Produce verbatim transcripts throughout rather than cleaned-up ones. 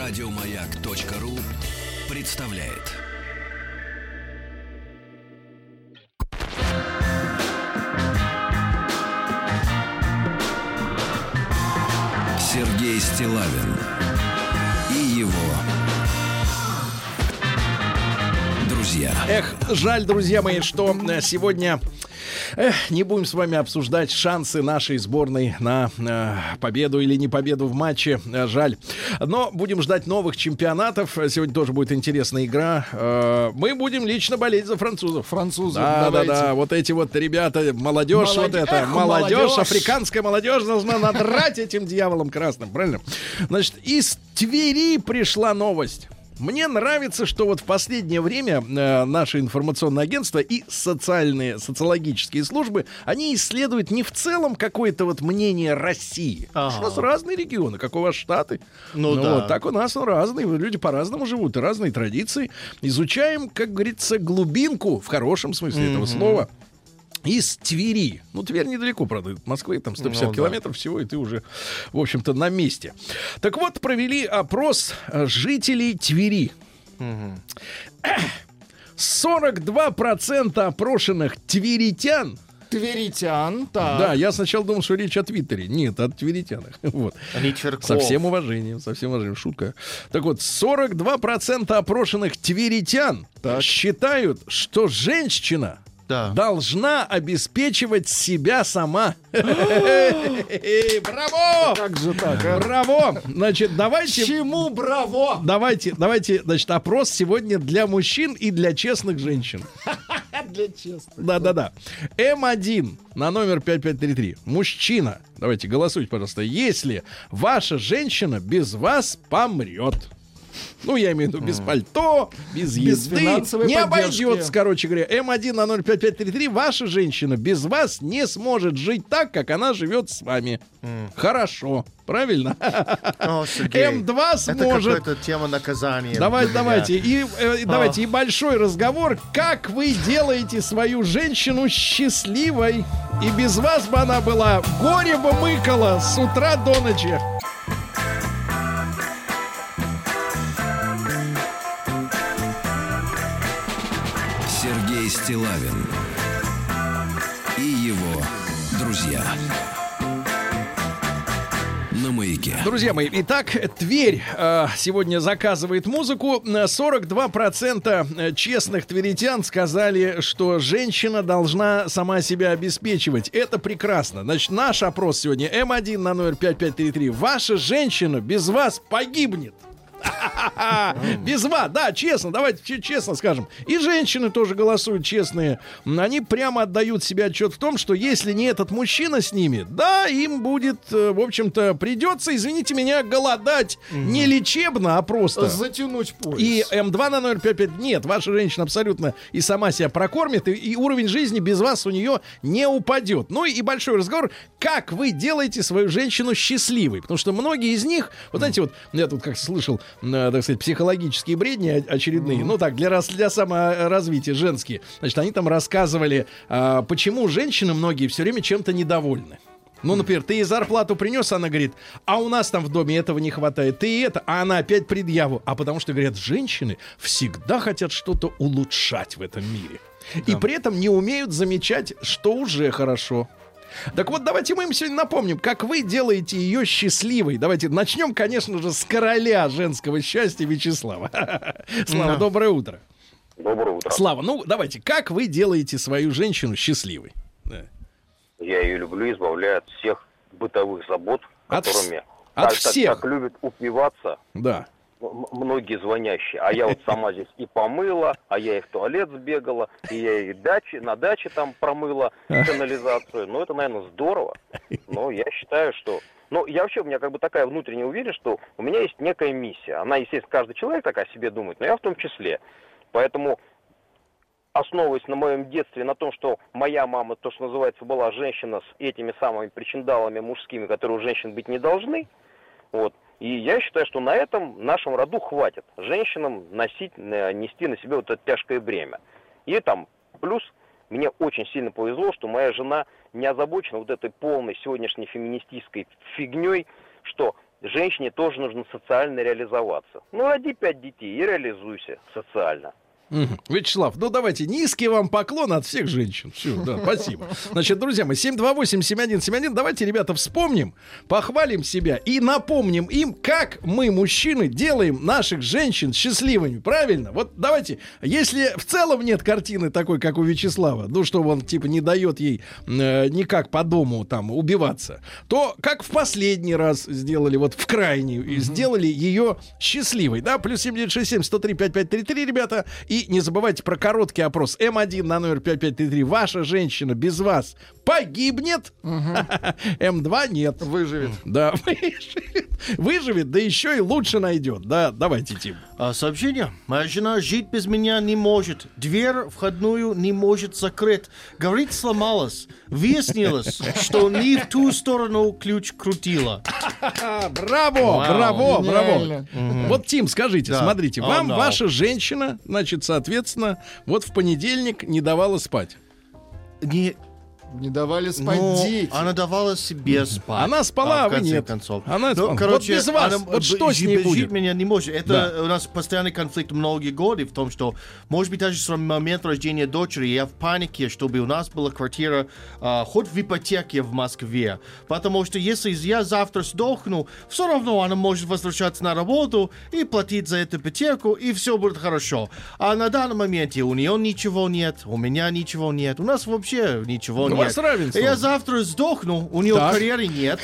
Радиомаяк.ру представляет. Сергей Стиллавин и его друзья. Эх, жаль, друзья мои, что сегодня эх, не будем с вами обсуждать шансы нашей сборной на э, победу или не победу в матче. Э, жаль. Но будем ждать новых чемпионатов. Сегодня тоже будет интересная игра. Э, мы будем лично болеть за французов. Французов, да, давайте. да, да. Вот эти вот ребята, молодежь, Молодь... вот это, Эх, молодежь, молодежь, африканская молодежь должна надрать этим дьяволом красным, правильно? Значит, из Твери пришла новость. Мне нравится, что вот в последнее время э, наше информационное агентство и социальные, социологические службы, они исследуют не в целом какое-то вот мнение России. Ага. У нас разные регионы, как у вас Штаты. Ну, ну да. вот, так у нас ну, разные, люди по-разному живут, и разные традиции. Изучаем, как говорится, глубинку, в хорошем смысле mm-hmm. этого слова, из Твери. Ну, Тверь недалеко, правда, от Москвы, там сто пятьдесят ну, километров да. всего, и ты уже, в общем-то, на месте. Так вот, провели опрос жителей Твери. Угу. сорок два процента опрошенных тверитян. Тверитян, так. Да, я сначала думал, что речь о Твиттере. Нет, о тверитянах. Вот. Вечерков. Со всем уважением, со всем уважением. Шутка. Так вот, сорок два процента опрошенных тверитян так. считают, что женщина да. должна обеспечивать себя сама. Браво! Как же так, а? Браво! Значит, давайте... Чему браво? Давайте, давайте, значит, опрос сегодня для мужчин и для честных женщин. Для честных. Да-да-да. эм один на номер пять пять три три. Мужчина, давайте голосуйте, пожалуйста. Если ваша женщина без вас помрет. Ну, я имею в виду без пальто, без, без езды, не поддержки. Обойдется, короче говоря. эм один на ноль пять пять три три. Ваша женщина без вас не сможет жить так, как она живет с вами. Mm. Хорошо, правильно? О, эм два сможет. Это какая-то тема наказания. Давайте, давайте. И, э, давайте. И большой разговор. Как вы делаете свою женщину счастливой? И без вас бы она была горе бы мыкала с утра до ночи. Сергей Стиллавин и его друзья на Маяке. Друзья мои, итак, Тверь э, сегодня заказывает музыку. сорок два процента честных тверитян сказали, что женщина должна сама себя обеспечивать. Это прекрасно. Значит, наш опрос сегодня эм один на номер пять пять три три. Ваша женщина без вас погибнет. Без вас, да, честно, давайте честно скажем. И женщины тоже голосуют честные. Они прямо отдают себе отчет в том, что если не этот мужчина с ними, да, им будет, в общем-то, придется, извините меня, голодать не лечебно, а просто затянуть пояс. И эм два на номер пять пять. Нет, ваша женщина абсолютно и сама себя прокормит, и, и уровень жизни без вас у нее не упадет. Ну и большой разговор, как вы делаете свою женщину счастливой. Потому что многие из них, вот знаете, вот я тут как слышал, так сказать, психологические бредни очередные, mm-hmm. ну так, для, рас, для саморазвития женские. Значит, они там рассказывали, а, почему женщины многие все время чем-то недовольны. Ну, например, ты ей зарплату принес, она говорит, а у нас там в доме этого не хватает, ты это, а она опять предъяву. А потому что, говорят, женщины всегда хотят что-то улучшать в этом мире. Да. И при этом не умеют замечать, что уже хорошо. Так вот, давайте мы им сегодня напомним, как вы делаете ее счастливой. Давайте начнем, конечно же, с короля женского счастья Вячеслава. Слава, доброе утро. Доброе утро. Слава, ну давайте, как вы делаете свою женщину счастливой? Я ее люблю, избавляю от всех бытовых забот, от которыми вс... от так, всех. Так, так любят упиваться. Да. Многие звонящие. А я вот сама здесь и помыла, а я и в туалет сбегала, и я и дачи, на даче там промыла канализацию. Ну, это, наверное, здорово. Но я считаю, что... Ну, я вообще, у меня как бы такая внутренняя уверенность, что у меня есть некая миссия. Она, естественно, каждый человек так о себе думает, но я в том числе. Поэтому, основываясь на моем детстве, на том, что моя мама, то, что называется, была женщина с этими самыми причиндалами мужскими, которые у женщин быть не должны, вот. И я считаю, что на этом нашем роду хватит женщинам носить, нести на себе вот это тяжкое бремя. И там плюс мне очень сильно повезло, что моя жена не озабочена вот этой полной сегодняшней феминистической фигней, что женщине тоже нужно социально реализоваться. Ну, роди пять детей и реализуйся социально. Мгм. Вячеслав, ну давайте, низкий вам поклон от всех женщин. Все, да, спасибо. Значит, друзья мои, семь два восемь семь один семь один. Давайте, ребята, вспомним, похвалим себя и напомним им, как мы, мужчины, делаем наших женщин счастливыми. Правильно? Вот давайте, если в целом нет картины такой, как у Вячеслава, ну, что он, типа, не дает ей э, никак по дому там убиваться, то как в последний раз сделали, вот в крайний, и сделали ее счастливой, да? Плюс семь девять шесть семь сто три пять пять три три, ребята. И не забывайте про короткий опрос эм один на номер пять пять три три. Ваша женщина без вас погибнет, эм два нет. Выживет. Да, выживет. Выживет, да еще и лучше найдет. Да, давайте, Тим. А, сообщение. Моя жена жить без меня не может. Дверь входную не может закрыть. Говорит, сломалась. Выяснилось, что не в ту сторону ключ крутила. А, браво, Вау, браво, гениально. браво. Вот, Тим, скажите, Да. смотрите, Oh, вам no. ваша женщина, значит, соответственно, вот в понедельник не давала спать. Не, Не давали спать ну, дети. она давала себе спать. Она спала, а в вы конце нет. концов. Она Ну, спала. короче, Вот без вас, она, вот б- что с жить ней без будет? меня не может. Это у нас постоянный конфликт многие годы в том, что, может быть, даже с момента рождения дочери я в панике, чтобы у нас была квартира а, хоть в ипотеке в Москве. Потому что если я завтра сдохну, все равно она может возвращаться на работу и платить за эту ипотеку, и все будет хорошо. А на данном моменте у нее ничего нет, у меня ничего нет, у нас вообще ничего У нет. вас равенство. Я завтра сдохну, у нее Так. карьеры нет.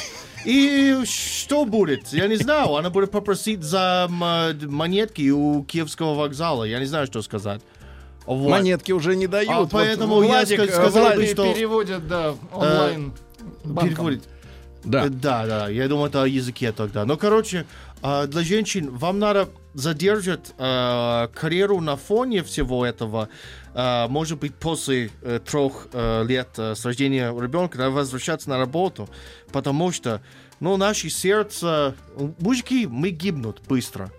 И что будет? Я не знаю. Она будет попросить за м, монетки у Киевского вокзала. Я не знаю, что сказать. Вот. Монетки уже не дают. А Вот поэтому я Владик, ска- э, сказал Владик- бы, Пе- что- Переводят, да, онлайн. банком. Переводит. Да. Э, Да, да, я думаю, это о языке тогда. Но, короче, э, для женщин вам надо задержать э, карьеру на фоне всего этого. Э, может быть, после э, трех э, лет э, с рождения ребенка надо возвращаться на работу, потому что, ну, наши сердца, мужики, мы гибнут быстро.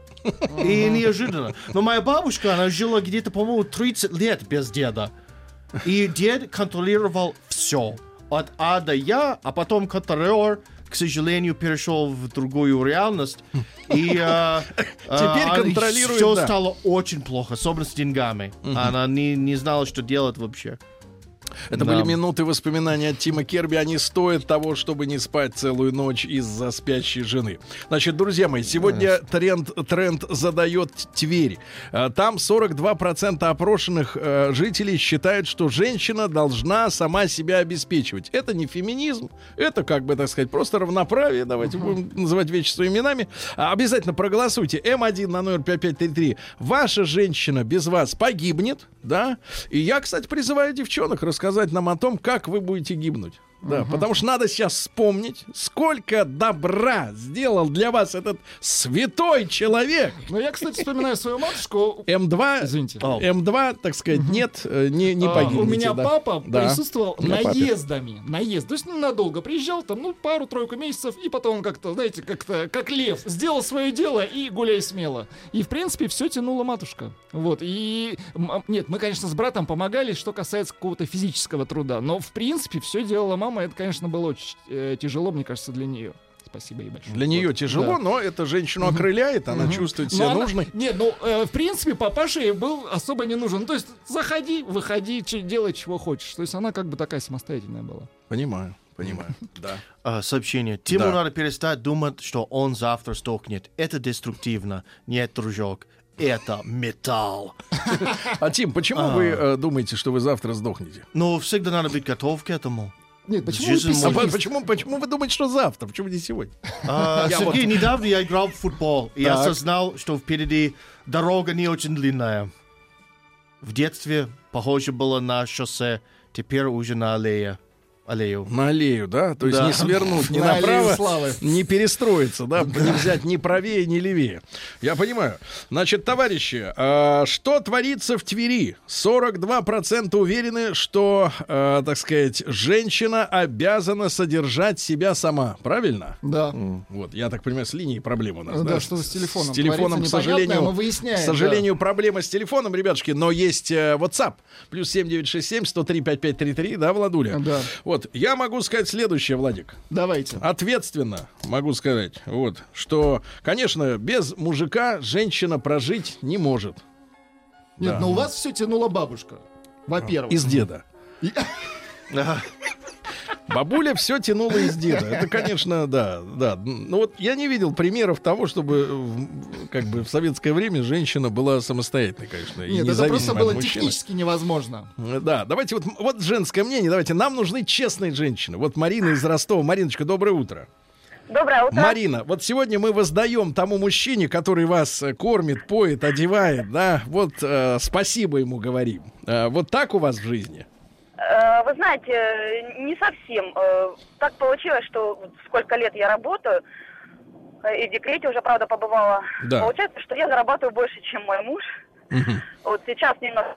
И неожиданно. Но моя бабушка, она жила где-то, по-моему, тридцать лет без деда. И дед контролировал все. От А до Я, а потом контролер, к сожалению, перешел в другую реальность. И э, Теперь контролирует, все да. стало очень плохо, особенно с деньгами. Она не, не знала, что делать вообще. Это Да. были минуты воспоминаний от Тима Керби. Они стоят того, чтобы не спать целую ночь из-за спящей жены. Значит, друзья мои, сегодня тренд, тренд задает Тверь. А, Там сорок два процента опрошенных э, жителей считают, что женщина должна сама себя обеспечивать. Это не феминизм, это, как бы, так сказать, просто равноправие. Давайте будем называть вещи своими именами. А, Обязательно проголосуйте. эм один на номер пять пять три три. Ваша женщина без вас погибнет, да? И я, кстати, призываю девчонок рассказать нам о том, как вы будете гибнуть. Да, потому что надо сейчас вспомнить, сколько добра сделал для вас этот святой человек. Ну, я, кстати, вспоминаю свою матушку. эм два, Извините. О. эм два, так сказать, нет, э, не, не А, погибнете. У меня да. папа Да. присутствовал На папе. наездами. Наезд. То есть ненадолго приезжал, там, ну, пару-тройку месяцев, и потом он как-то, знаете, как-то, как лев, сделал свое дело и гуляй смело. И, в принципе, все тянула матушка. Вот. И, м, нет, мы, конечно, с братом помогали, что касается какого-то физического труда. Но, в принципе, все делала мама. Это, конечно, было очень э, тяжело, мне кажется, для нее. Спасибо ей большое. Для нее Вот. тяжело, Да. но это женщину окрыляет, она Мгм. чувствует Но себя она- нужной. Нет, ну, э, в принципе, папаша ей был особо не нужен. Ну, то есть, заходи, выходи, че- делай, чего хочешь. То есть, она как бы такая самостоятельная была. Понимаю, понимаю, да. А, сообщение. Тиму Да. надо перестать думать, что он завтра сдохнет. Это деструктивно. Нет, дружок. Это металл. А, Тим, почему А. вы э, думаете, что вы завтра сдохнете? Но всегда надо быть готов к этому. Нет, почему Жизнь вы А может- по- пессимист? почему, почему вы думаете, что завтра? Почему не сегодня? А, Я Сергей, вот- недавно я играл в футбол, и я Так. осознал, что впереди дорога не очень длинная. В детстве похоже было на шоссе, теперь уже на аллее. Аллею. На аллею, да? То есть Да. не свернуть ни На аллею направо, славы. не перестроиться, да? Не взять ни правее, ни левее. Я понимаю. Значит, товарищи, а, что творится в Твери? сорок два процента уверены, что, а, так сказать, женщина обязана содержать себя сама. Правильно? Да. Вот, я так понимаю, с линией проблема у нас, Да, да? что с телефоном С телефоном, к творится непонятное, сожалению, мы выясняем, к сожалению, проблема с телефоном, ребятушки, но есть э, WhatsApp. Плюс семь девять шесть семь сто три пять пять три три, да, Владуля? Да. Вот, Вот, я могу сказать следующее, Владик. Давайте. Ответственно могу сказать, вот, что, конечно, без мужика женщина прожить не может. Нет, Да. но у вас все тянула бабушка. Во-первых. Из деда. И- Бабуля все тянула из деда. Это, конечно, да, да. Ну вот я не видел примеров того, чтобы в- как бы в советское время женщина была самостоятельной, конечно, и Нет, это независимой просто от было мужчины. технически невозможно. Да, давайте вот, вот женское мнение, давайте. Нам нужны честные женщины. Вот Марина из Ростова. Мариночка, доброе утро. Доброе утро. Марина, вот сегодня мы воздаем тому мужчине, который вас э, кормит, поет, одевает, да, вот э, спасибо ему говорим. Э, вот так у вас в жизни? Э, Вы знаете, э, не совсем. Э, Так получилось, что вот сколько лет я работаю, э, и в декрете уже, правда, побывала. Да. Получается, что я зарабатываю больше, чем мой муж. Мгм. Вот сейчас немного...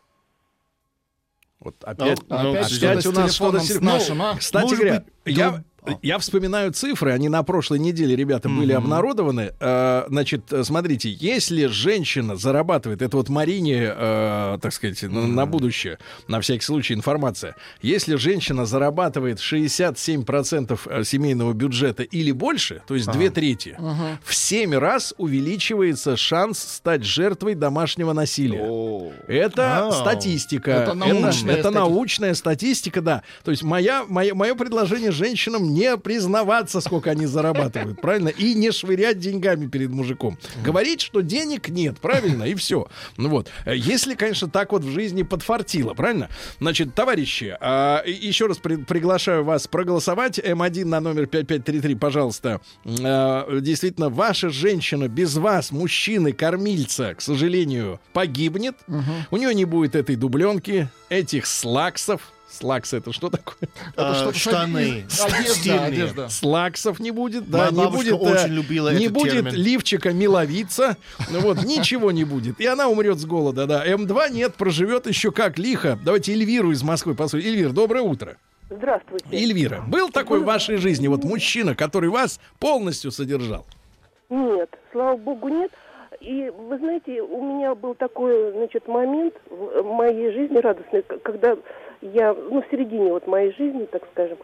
Вот опять, Ну, Опять опять что-то у с нас что-то телефоном с с- нашим, ну, а? Кстати Может говоря, быть, я, ну, я вспоминаю цифры, они на прошлой неделе, ребята, были обнародованы. Э, значит, э, смотрите, если женщина зарабатывает, это вот Марине, э, так сказать, на, на будущее, на всякий случай информация, если женщина зарабатывает шестьдесят семь процентов семейного бюджета или больше, то есть две трети, в семь раз увеличивается шанс стать жертвой домашнего насилия. Это Ау. статистика. Это научная это стати- научная статистика, да. То есть моя, мое, мое предложение женщинам не признаваться, сколько они зарабатывают, правильно? И не швырять деньгами перед мужиком. Говорить, что денег нет, правильно? И все. Ну вот. Если, конечно, так вот в жизни подфартило, правильно? Значит, товарищи, а, и- еще раз при- приглашаю вас проголосовать. эм один на номер пять пять три три, пожалуйста. А, действительно, ваша женщина без вас, мужчины, кормильца, к сожалению, погибнет. У нее не будет этой дубленки, этих слаксов. Слаксы — это что такое? Это А, что-то с- штаны. Одежда, Стильные. одежда. Слаксов не будет, да, Моя не бабушка будет, э, очень любила не этот будет термин. лифчика миловица, ну вот, ничего не будет. И она умрет с голода, да. эм два нет, проживет еще как лихо. Давайте Эльвиру из Москвы послушаем. Эльвир, доброе утро. Здравствуйте. Эльвира, был такой в вашей жизни вот мужчина, который вас полностью содержал? Нет, слава богу, нет. И вы знаете, у меня был такой, значит, момент в моей жизни радостный, к- когда я, ну, в середине вот моей жизни, так скажем,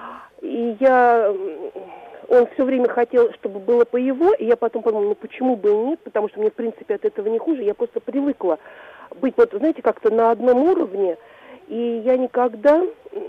и я, м, он все время хотел, чтобы было по его, и я потом подумала, ну, почему бы и нет, потому что мне, в принципе, от этого не хуже, я просто привыкла быть, вот, знаете, как-то на одном уровне, и я никогда,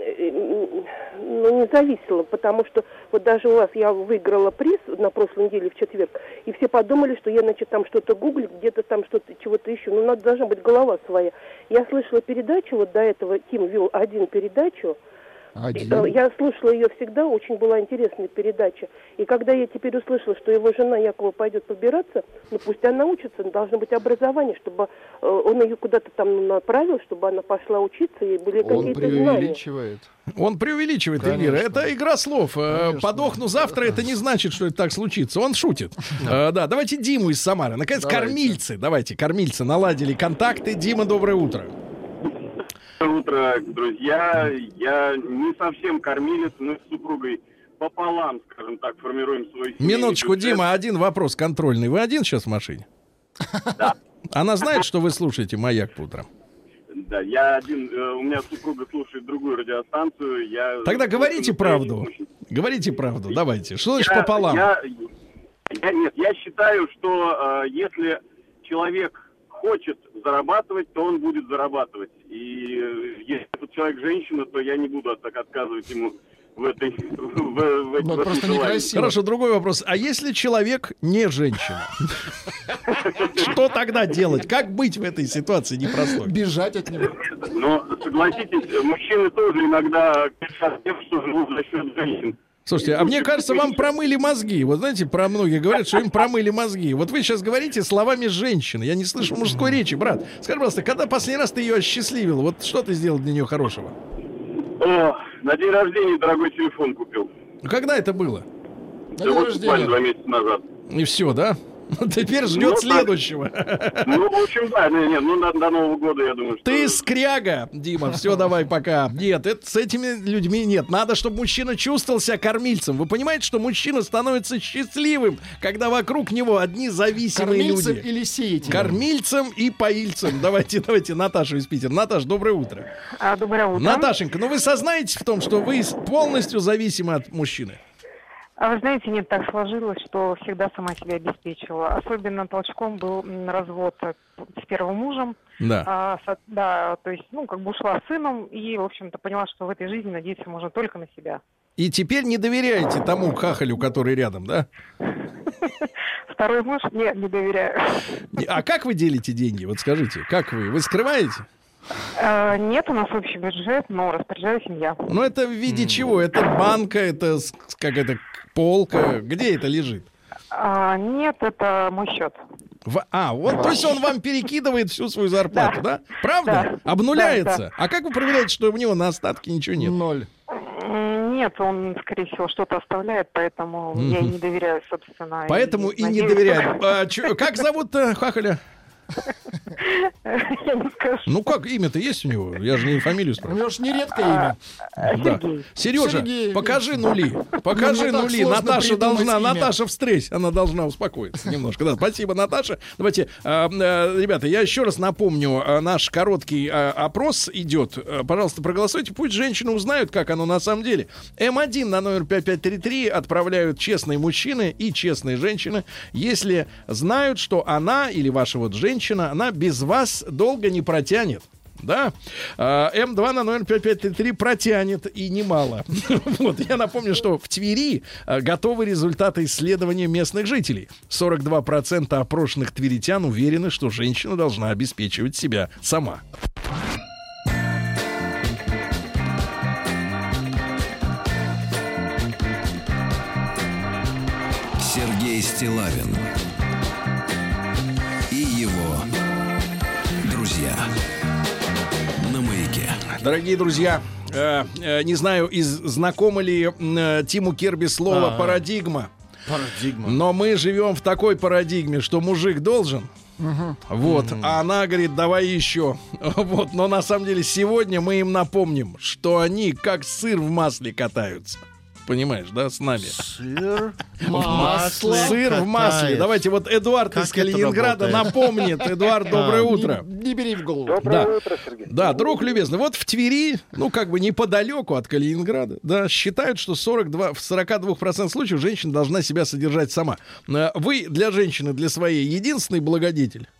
э, ну, не зависела, потому что вот даже у вас я выиграла приз на прошлой неделе в четверг, и все подумали, что я, значит, там что-то гуглю, где-то там что-то, чего-то ищу. Ну, надо, должна быть голова своя. Я слышала передачу, вот до этого Тим вел один передачу. Один. Э, Я слушала ее всегда, очень была интересная передача. И когда я теперь услышала, что его жена якобы пойдет побираться, ну пусть она учится, должно быть образование, чтобы э, он ее куда-то там направил, чтобы она пошла учиться, и были Он какие-то знания. преувеличивает. Он преувеличивает, Конечно. Эльвира. Это игра слов. Э, Конечно. Подохну завтра, это не значит, что это так случится. Он шутит. Э, Да, давайте Диму из Самары. Наконец, Давайте. кормильцы. Давайте, кормильцы наладили контакты. Дима, доброе утро. Доброе утро, друзья. Я не совсем кормилец, мы с супругой пополам, скажем так, формируем свой семейный Минуточку, бюджет. Дима, один вопрос контрольный. Вы один сейчас в машине? Да. Она знает, что вы слушаете «Маяк» по утрам? Да, я один, э, у меня супруга слушает другую радиостанцию. Я Тогда говорите слушаю правду. очень- Говорите правду, давайте. Что значит Я- пополам? Я, я- нет, я считаю, что э, если человек хочет зарабатывать, то он будет зарабатывать. И э, если этот человек женщина, то я не буду так отказывать ему в этой в, в, в этих- Ну, в этом просто желании. некрасиво. Хорошо, другой вопрос. А если человек не женщина? Что тогда делать? Как быть в этой ситуации непростой? Бежать от него. Но согласитесь, мужчины тоже иногда грешат тем, что живут за счет женщин. Слушайте, а мне кажется, вам промыли мозги. Вот знаете, про многие говорят, что им промыли мозги. Вот вы сейчас говорите словами женщины. Я не слышу мужской речи, брат. Скажи, пожалуйста, когда последний раз ты ее осчастливил? Вот что ты сделал для нее хорошего? О, на день рождения дорогой телефон купил. Когда это было? На Да день вот буквально два рождения. месяца назад. И все, да? Теперь ждет Ну, следующего. Ну, в общем, да, не, не, ну, до, до Нового года, я думаю, что... Ты скряга, Дима, все, давай, пока. Нет, это, с этими людьми нет. Надо, чтобы мужчина чувствовал себя кормильцем. Вы понимаете, что мужчина становится счастливым, когда вокруг него одни зависимые Кормильцем люди. или сеятелем? Кормильцем и поильцем. Давайте, давайте, Наташа из Питера. Наташ, доброе утро. А, доброе утро. Наташенька, ну вы сознаетесь в том, что вы полностью зависимы от мужчины? А вы знаете, нет, так сложилось, что всегда сама себя обеспечивала. Особенно толчком был м, развод с первым мужем. Да. А, со- да, то есть, ну, как бы ушла с сыном и, в общем-то, поняла, что в этой жизни надеяться можно только на себя. И теперь не доверяете тому хахалю, который рядом, да? Второй муж? Нет, не доверяю. А как вы делите деньги? Вот скажите, как вы? Вы скрываете? А, нет, у нас общий бюджет, но распоряжаюсь им я. Ну, это в виде чего? Это банка, это с- как это полка? Где это лежит? А, нет, это мой счет. В- А, вот, то есть он вам перекидывает всю свою зарплату, да? Правда? Да. Обнуляется? Да, да. А как вы проверяете, что у него на остатке ничего нет? Ноль. М, Нет, он, скорее всего, что-то оставляет, поэтому я и не доверяю, собственно. Поэтому и не надеюсь, доверяет. А, чё- как зовут-то хахаля? Я не скажу. Ну как, имя-то есть у него? Я же не фамилию У спрашиваю. него же нередкое имя. Да. Сергей. Сережа, Сергей. покажи нули. Покажи Ну, не так нули. сложно Наташа придумать должна, имя. Наташа встречь, она должна успокоиться немножко. Да, спасибо, Наташа. Давайте, а, а, ребята, я еще раз напомню, а, наш короткий а, опрос идет. А, пожалуйста, проголосуйте, пусть женщины узнают, как оно на самом деле. эм один на номер пять пять три три отправляют честные мужчины и честные женщины, если знают, что она или ваша вот женщина, она без вас долго не протянет. Да, А, эм два на номер пять пять три три протянет и немало. Вот, я напомню, что в Твери а, готовы результаты исследования местных жителей. сорок два процента опрошенных тверитян уверены, что женщина должна обеспечивать себя сама. Сергей Стиллавин и его друзья на Маяке. Дорогие друзья, э, э, не знаю, из, знакомо ли э, Тиму Керби слово А. «парадигма», Парадигма. но мы живем в такой парадигме, что мужик должен. Вот, а она говорит, давай еще. Вот, но на самом деле сегодня мы им напомним, что они как сыр в масле катаются. Понимаешь, да, с нами? Сыр Масло. Сыр в масле. катается. Давайте вот Эдуард Как из это Калининграда работает? напомнит. Эдуард, доброе утро. Не, не бери в голову. Да. утро, Сергей. Да, друг любезный, вот в Твери, ну, как бы неподалеку от Калининграда, да, считают, что сорок два, в сорок два процента случаев женщина должна себя содержать сама. Э, Вы для женщины, для своей, единственный благодетель?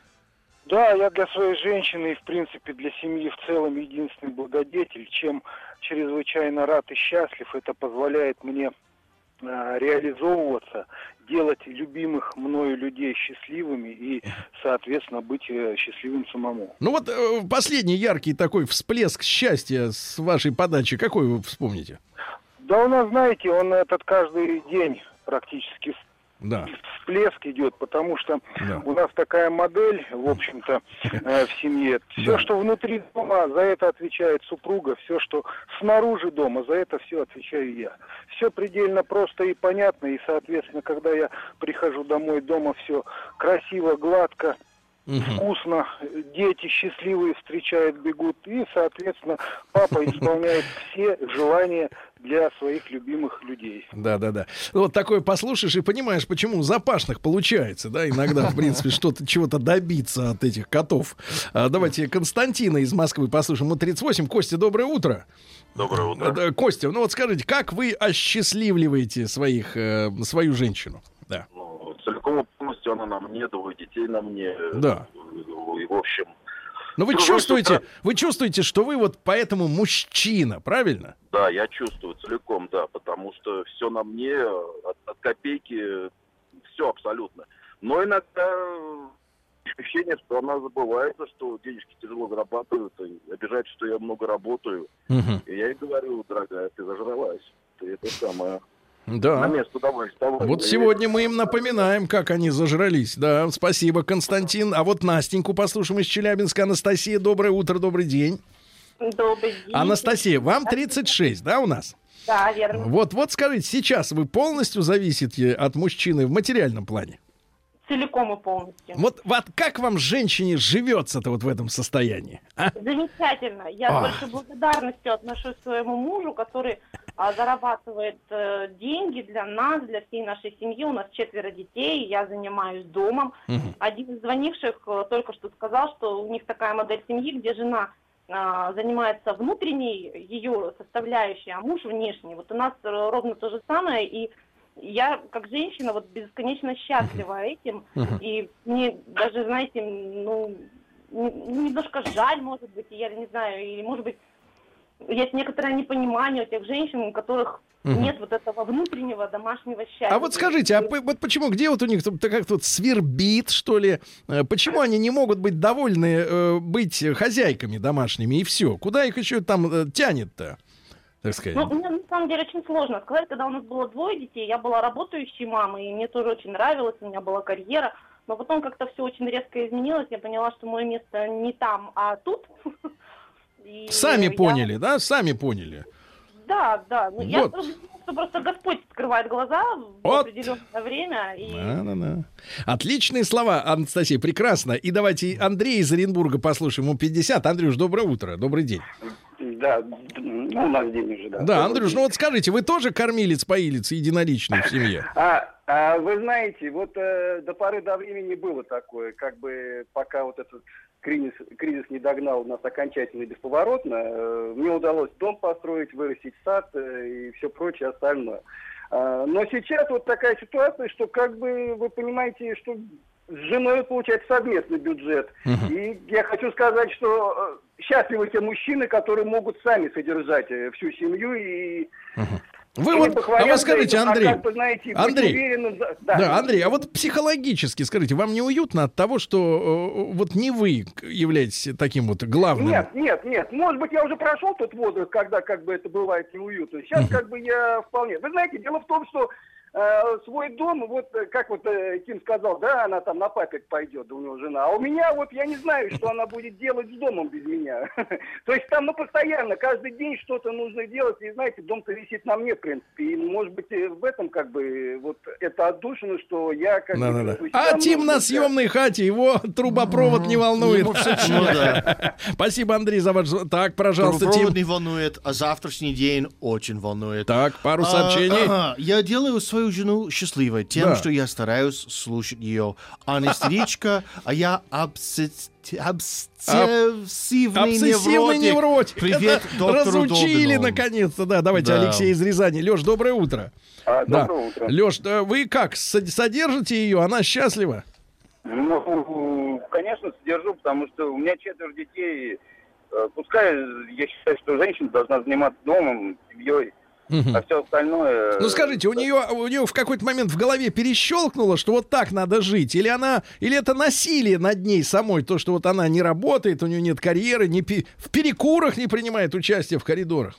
Да, я для своей женщины и, в принципе, для семьи в целом единственный благодетель, чем чрезвычайно рад и счастлив. Это позволяет мне э, реализовываться, делать любимых мною людей счастливыми и, соответственно, быть э, счастливым самому. Ну вот э, последний яркий такой всплеск счастья с вашей подачи, какой вы вспомните? Да у нас, знаете, он этот каждый день практически Да. всплеск идет, потому что Да. у нас такая модель, в общем-то, э, в семье. Все, Да. что внутри дома, за это отвечает супруга, все, что снаружи дома, за это все отвечаю я. Все предельно просто и понятно, и, соответственно, когда я прихожу домой, дома все красиво, гладко, Мгм. вкусно, дети счастливые встречают, бегут, и, соответственно, папа исполняет все желания для своих любимых людей. Да, да, да. Вот такое послушаешь и понимаешь, почему у запашных получается, да, иногда, в принципе, что-то, чего-то добиться от этих котов. А, давайте Константина из Москвы послушаем. Ему тридцать восемь. Костя, доброе утро. Доброе утро. Да, Костя, ну вот скажите, как вы осчастливливаете своих, э, свою женщину? Да. Ну, целиком и полностью она на мне, двое детей на мне. Да. И, в общем... Но вы Другой чувствуете, сестра- вы чувствуете, что вы вот поэтому мужчина, правильно? Да, я чувствую целиком, да, потому что все на мне, от, от копейки, все абсолютно. Но иногда ощущение, что она забывается, что денежки тяжело зарабатывают, и обижается, что я много работаю. Мгм. И я ей говорю, дорогая, ты зажралась, ты это самое... Да. На место давай, вставай. Вот И- сегодня мы им напоминаем, как они зажрались. Да, спасибо, Константин. А вот Настеньку послушаем из Челябинска. Анастасия, доброе утро, добрый день. Добрый день. Анастасия, вам тридцать шесть, да, у нас? Да, верно. Вот, вот скажите, сейчас вы полностью зависите от мужчины в материальном плане? целиком и полностью. Вот, вот как вам, женщине, живется-то вот в этом состоянии? А? Замечательно. Я Ах. с большой благодарностью отношусь к своему мужу, который а, зарабатывает э, деньги для нас, для всей нашей семьи. У нас четверо детей, я занимаюсь домом. Угу. Один из звонивших э, только что сказал, что у них такая модель семьи, где жена э, занимается внутренней ее составляющей, а муж внешней. Вот у нас э, ровно то же самое, и я, как женщина, вот бесконечно счастлива этим, uh-huh. и мне даже, знаете, ну, немножко жаль, может быть, я не знаю, или, может быть, есть некоторое непонимание у тех женщин, у которых uh-huh. нет вот этого внутреннего домашнего счастья. А вот скажите, а вот почему, где вот у них как-то вот свербит, что ли? Почему они не могут быть довольны э, быть хозяйками домашними, и все? Куда их еще там э, тянет-то? Так сказать. Ну, мне на самом деле очень сложно сказать, когда у нас было двое детей, я была работающей мамой, и мне тоже очень нравилось, у меня была карьера, но потом как-то все очень резко изменилось, я поняла, что мое место не там, а тут. И Сами я... поняли, да? Сами поняли. Да, да. Ну, вот. Я думаю, что просто Господь открывает глаза в вот. определенное время. И... Да, да, да. Отличные слова, Анастасия, прекрасно. И давайте Андрея из Оренбурга послушаем. Ему пятьдесят. Андрюш, доброе утро, добрый день. Да, ну, у нас день уже, да. Да, Андрюш, ну вот скажите, вы тоже кормилец, поилец единоличный в семье? А, а вы знаете, вот э, до поры до времени было такое, как бы пока вот этот кризис, кризис не догнал нас окончательно и бесповоротно, э, мне удалось дом построить, вырастить сад э, и все прочее остальное. А, но сейчас вот такая ситуация, что как бы вы понимаете, что с женой получается совместный бюджет. Uh-huh. И я хочу сказать, что э, счастливы те мужчины, которые могут сами содержать э, всю семью и... Uh-huh. Вы вот, а вы скажите, этим, Андрей, а как бы, знаете, Андрей, уверенным, да. да, Андрей, а вот психологически, скажите, вам не уютно от того, что э, вот не вы являетесь таким вот главным? Нет, нет, нет, может быть, я уже прошел тот возраст, когда как бы это бывает неуютно. Сейчас uh-huh. как бы я вполне... Вы знаете, дело в том, что э, свой дом, вот как вот э, Ким сказал, да, она там на папик пойдет, да, у него жена, а у меня вот я не знаю, что она будет делать с домом без меня. То есть там, ну, постоянно, каждый день что-то нужно делать, и, знаете, дом-то висит на мне, в принципе, и, может быть, в этом, как бы, вот это отдушина, что я, как да, бы... да, да. А Тим на съемной хате, его трубопровод не волнует. Спасибо, Андрей, за ваш... Так, пожалуйста, Тим. Трубопровод не волнует, а завтрашний день очень волнует. Так, пару сообщений. Я делаю свою жену счастливой тем, да. что я стараюсь слушать ее. Она истеричка, а я обсессивный невротик. невротик. Привет, доктору Разучили, Добину. наконец-то. Да, давайте, да. Алексей из Рязани. Леш, доброе утро. А, да. Доброе утро. Леш, вы как, содержите ее? Она счастлива? Ну, конечно, содержу, потому что у меня четверо детей. Пускай я считаю, что женщина должна заниматься домом, семьей. Угу. А все остальное... Ну скажите, у нее, у нее в какой-то момент в голове перещелкнуло, что вот так надо жить? Или она, или это насилие над ней самой, то, что вот она не работает, у нее нет карьеры, не пи- в перекурах не принимает участие в коридорах?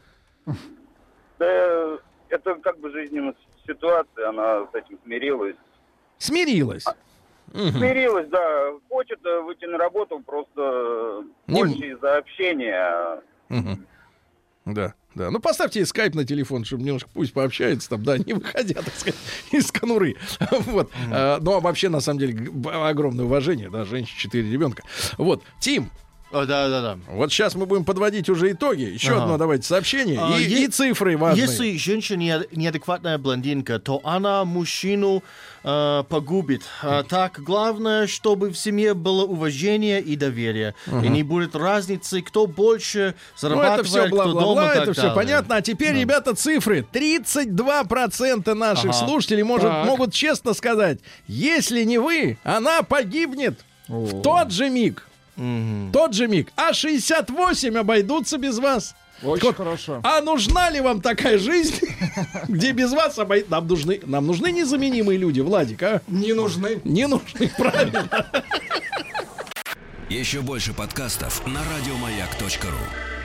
Да, это как бы жизненная ситуация, она с этим смирилась. Смирилась? Угу. Смирилась, да. Хочет выйти на работу просто не... больше из-за общения. Угу. Да. Да, ну поставьте ей скайп на телефон, чтобы немножко пусть пообщается там, да, не выходя, так сказать, из конуры. Вот. Mm-hmm. А, ну, а вообще, на самом деле, огромное уважение, да, женщина, четыре ребенка. Вот, Тим. О, да, да, да. Вот сейчас мы будем подводить уже итоги. Еще ага. одно давайте сообщение. А, и, е- и цифры важные. Если женщина неадекватная блондинка, то она мужчину э, погубит. А, так, главное, чтобы в семье было уважение и доверие. Ага. И не будет разницы, кто больше зарабатывает, ну, это все кто дома. Это так все далее. понятно. А теперь, да. ребята, цифры. тридцать два процента наших ага. слушателей может, могут честно сказать, если не вы, она погибнет О. в тот же миг. Mm-hmm. Тот же миг. А шестьдесят восемь обойдутся без вас. Очень Кот, хорошо. А нужна ли вам такая жизнь, где без вас обойдутся? Нам нужны, нам нужны незаменимые люди, Владик, а? Не нужны. Не нужны, правильно. Еще больше подкастов на радиомаяк точка ру.